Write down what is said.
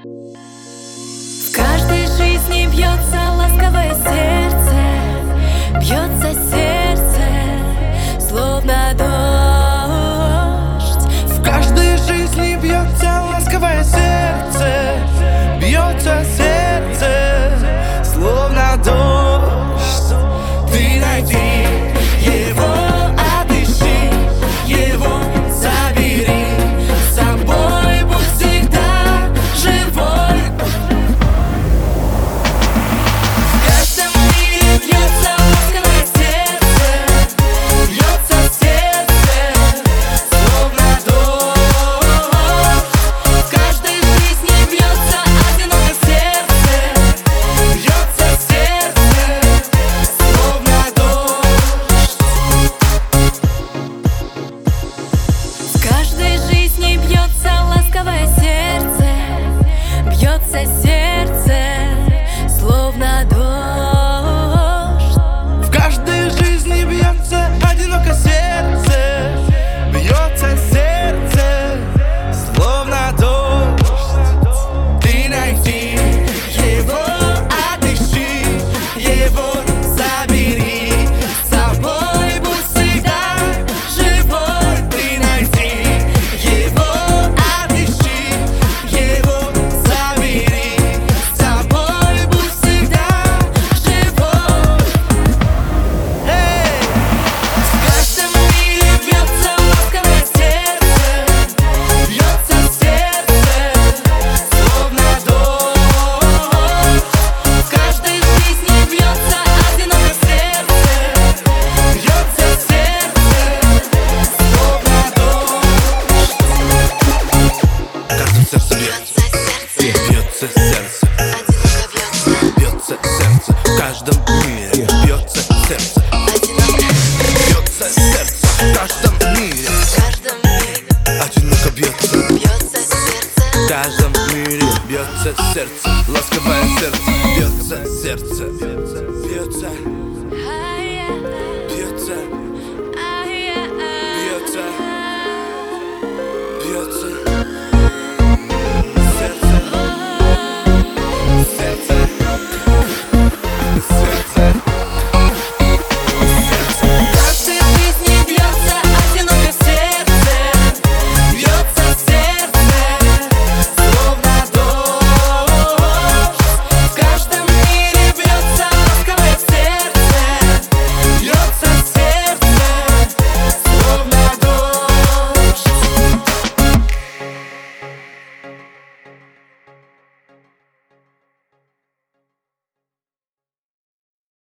В каждой жизни бьется ласковое сердце, бьется сердце, словно дождь. В каждой жизни бьется ласковое сердце, бьется сердце, словно дождь. Ты найди его, отыщи его, забери с собой, будь всегда живой. В каждом мире бьется ласковое сердце, бьется сердце, словно дождь. В каждой жизни бьется одиноко сердце, бьется сердце, словно дождь. В каждой жизни бьется ласковое сердце, бьется сердце, словно дождь. В каждой жизни бьется одиноко сердце, бьется сердце, словно дождь. Ты найди его, отыщи его, забери с собой, будь всегда живой. Ты найди его, отыщи его, забери с собой, будь всегда живой. В каждом мире бьется ласковое сердце, бьется сердце, словно дождь. В каждой жизни бьется одиноко сердце, бьется сердце, словно дождь. В каждом сердце бьется сердце, бьется сердце. В каждом мире бьется сердце, бьется сердце. В каждом мире одиноко бьется. В каждом мире бьется сердце, ласковое сердце, бьется сердце, бьется.